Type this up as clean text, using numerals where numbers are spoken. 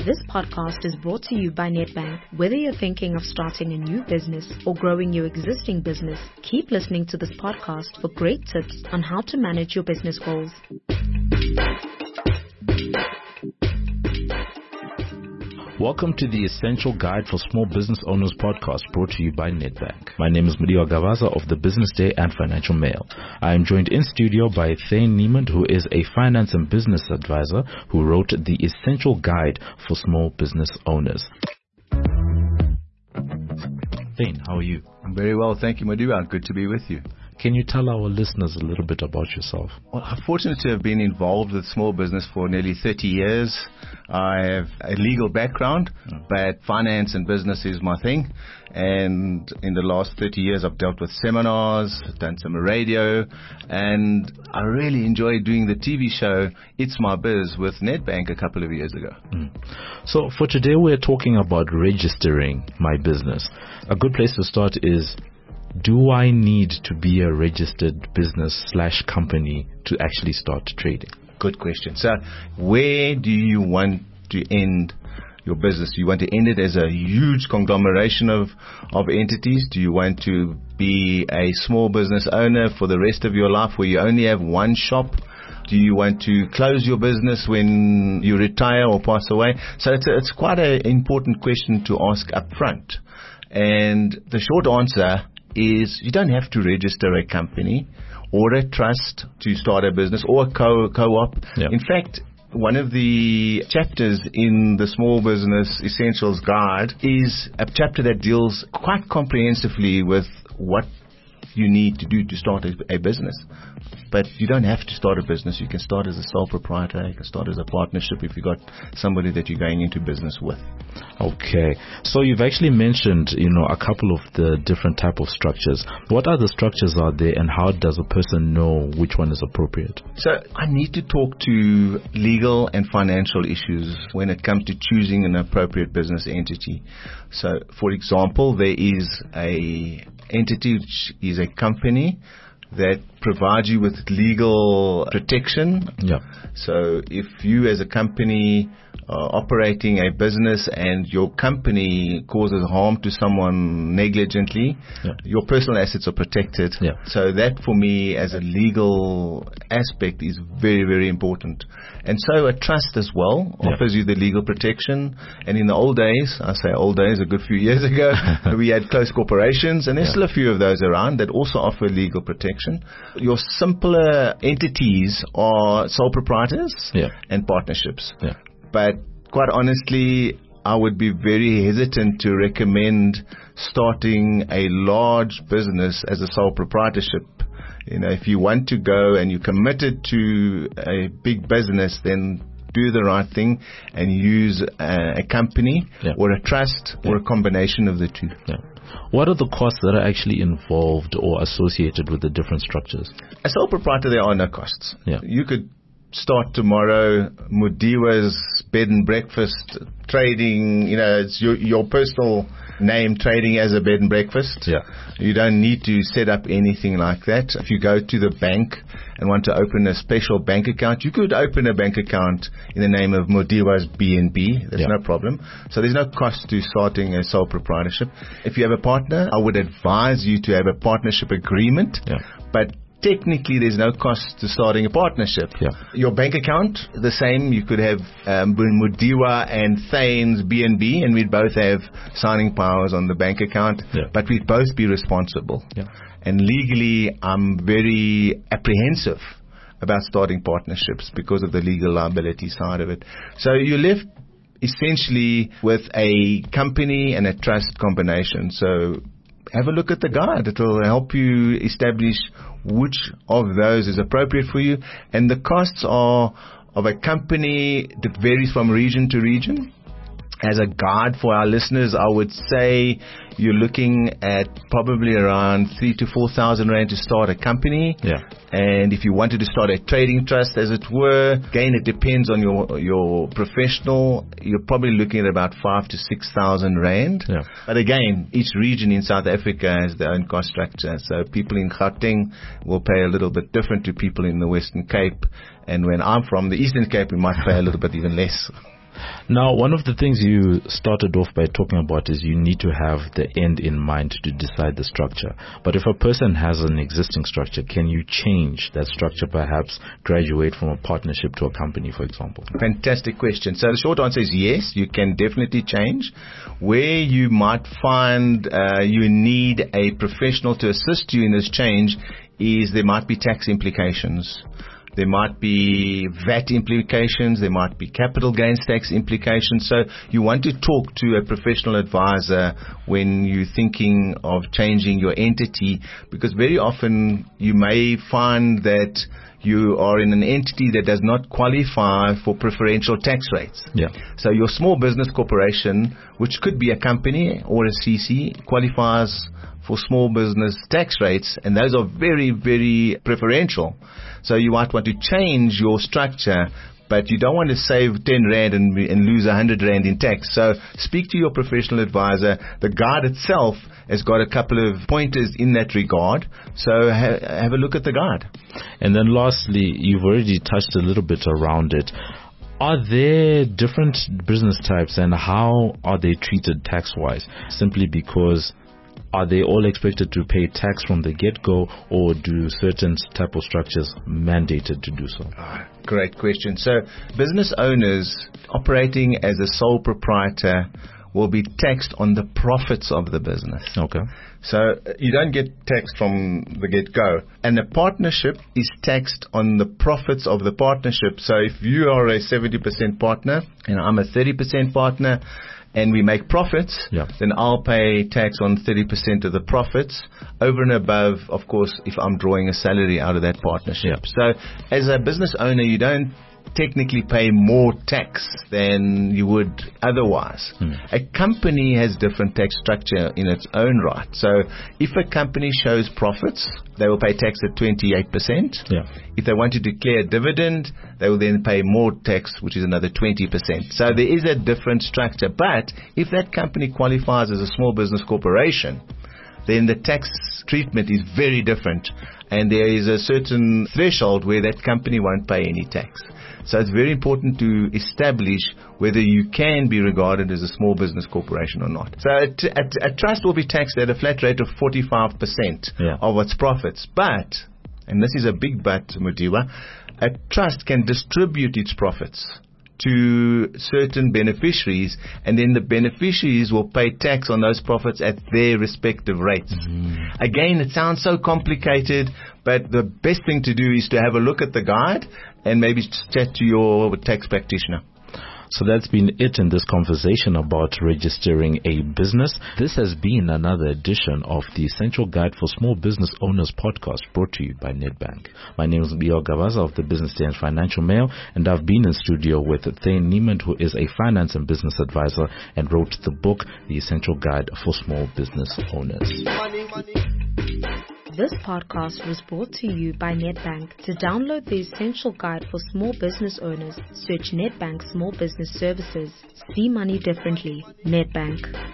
This podcast is brought to you by Nedbank. Whether you're thinking of starting a new business or growing your existing business, keep listening to this podcast for great tips on how to manage your business goals. Welcome to the Essential Guide for Small Business Owners podcast brought to you by Nedbank. My name is Mudiwa Gavaza of the Business Day and Financial Mail. I am joined in studio by Thane Niemand, who is a finance and business advisor who wrote the Essential Guide for Small Business Owners. Thane, how are you? I'm very well, thank you, Mudiwa. Good to be with you. Can you tell our listeners a little bit about yourself? Well, I'm fortunate to have been involved with small business for nearly 30 years. I have a legal background, but finance and business is my thing. And in the last 30 years, I've dealt with seminars, done some radio, and I really enjoyed doing the TV show It's My Biz with Nedbank a couple of years ago. So for today, we're talking about registering my business. A good place to start is, do I need to be a registered business/company to actually start trading? Good question. So where do you want to end your business? Do you want to end it as a huge conglomeration of entities? Do you want to be a small business owner for the rest of your life where you only have one shop? Do you want to close your business when you retire or pass away? So it's quite an important question to ask up front. And the short answer is you don't have to register a company or a trust to start a business or a co-op. Yeah. In fact, one of the chapters in the Small Business Essentials Guide is a chapter that deals quite comprehensively with what you need to do to start a business. But you don't have to start a business. You can start as a sole proprietor. You can start as a partnership if you've got somebody that you're going into business with. Okay. So you've actually mentioned, a couple of the different type of structures. What other structures are there, and how does a person know which one is appropriate? So I need to talk to legal and financial issues when it comes to choosing an appropriate business entity. So, for example, there is a entity which is a company that provides you with legal protection. Yeah. So if you as a company are operating a business and your company causes harm to someone negligently, your personal assets are protected. Yeah. So that for me as a legal aspect is very, very important. And so a trust as well offers you the legal protection. And in the old days, I say old days, a good few years ago, we had close corporations, and there's still a few of those around that also offer legal protection. Your simpler entities are sole proprietors and partnerships. Yeah. But quite honestly, I would be very hesitant to recommend starting a large business as a sole proprietorship. If you want to go and you're committed to a big business, then do the right thing and use a company or a trust or a combination of the two. Yeah. What are the costs that are actually involved or associated with the different structures? A sole proprietor, there are no costs. Yeah. You could start tomorrow Mudiwa's bed and breakfast trading. It's your personal name trading as a bed and breakfast. Yeah. You don't need to set up anything like that. If you go to the bank and want to open a special bank account, you could open a bank account in the name of Mudiwa's BNB. There's no problem. So there's no cost to starting a sole proprietorship. If you have a partner, I would advise you to have a partnership agreement. Yeah. But technically, there's no cost to starting a partnership. Yeah. Your bank account, the same. You could have Mudiwa and Thane's BNB, and we'd both have signing powers on the bank account, but we'd both be responsible. Yeah. And legally, I'm very apprehensive about starting partnerships because of the legal liability side of it. So you're left essentially with a company and a trust combination. So have a look at the guide. It will help you establish which of those is appropriate for you. And the costs are of a company that varies from region to region. As a guide for our listeners, I would say you're looking at probably around 3,000 to 4,000 rand to start a company. Yeah. And if you wanted to start a trading trust, as it were, again, it depends on your professional. You're probably looking at about 5,000 to 6,000 rand. Yeah. But again, each region in South Africa has their own cost structure. So people in Gauteng will pay a little bit different to people in the Western Cape. And when I'm from the Eastern Cape, we might pay a little bit even less. Now, one of the things you started off by talking about is you need to have the end in mind to decide the structure. But if a person has an existing structure, can you change that structure, perhaps graduate from a partnership to a company, for example? Fantastic question. So the short answer is yes, you can definitely change. Where you might find you need a professional to assist you in this change is there might be tax implications. There might be VAT implications. There might be capital gains tax implications. So you want to talk to a professional advisor when you're thinking of changing your entity, because very often you may find that you are in an entity that does not qualify for preferential tax rates. Yeah. So your small business corporation, which could be a company or a CC, qualifies for small business tax rates, and those are very, very preferential. So you might want to change your structure, but you don't want to save 10 Rand and lose 100 Rand in tax. So speak to your professional advisor. The guide itself has got a couple of pointers in that regard. So have a look at the guide. And then lastly, you've already touched a little bit around it. Are there different business types, and how are they treated tax-wise? Simply because are they all expected to pay tax from the get-go, or do certain type of structures mandated to do so? Great question. So business owners operating as a sole proprietor will be taxed on the profits of the business. Okay. So you don't get taxed from the get-go. And a partnership is taxed on the profits of the partnership. So if you are a 70% partner and I'm a 30% partner, and we make profits, then I'll pay tax on 30% of the profits, over and above, of course, if I'm drawing a salary out of that partnership. So as a business owner, you don't technically pay more tax than you would otherwise. A company has different tax structure in its own right. So if a company shows profits, they will pay tax at 28%. If they want to declare a dividend, they will then pay more tax, which is another 20%. So there is a different structure. But if that company qualifies as a small business corporation, then the tax treatment is very different, and there is a certain threshold where that company won't pay any tax. So it's very important to establish whether you can be regarded as a small business corporation or not. So a trust will be taxed at a flat rate of 45% of its profits. But, and this is a big but, Mudiwa, a trust can distribute its profits to certain beneficiaries, and then the beneficiaries will pay tax on those profits at their respective rates. Again, it sounds so complicated, but the best thing to do is to have a look at the guide and maybe chat to your tax practitioner. So that's been it in this conversation about registering a business. This has been another edition of the Essential Guide for Small Business Owners podcast, brought to you by Nedbank. My name is Mudiwa Gavaza of the Business Day and Financial Mail, and I've been in studio with Thane Niemand, who is a finance and business advisor and wrote the book, The Essential Guide for Small Business Owners. This podcast was brought to you by Nedbank. To download the Essential Guide for Small Business Owners, search Nedbank Small Business Services. See money differently. Nedbank.